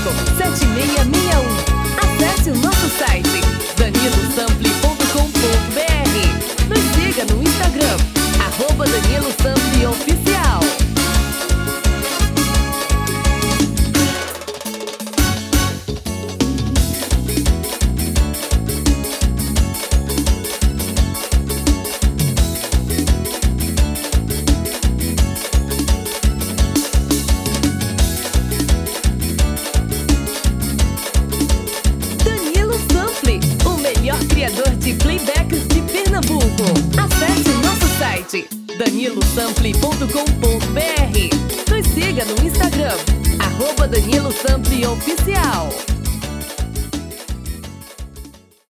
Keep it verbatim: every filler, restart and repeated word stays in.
cinco, sete seis seis um. Acesse o nosso site danilo sample ponto com ponto br. Nos siga no Instagram, arroba Danilo Sample Oficial. Criador de playbacks de Pernambuco. Acesse o nosso site danilo sample ponto com ponto br. Nos siga no Instagram, arroba Danilo Sample Oficial.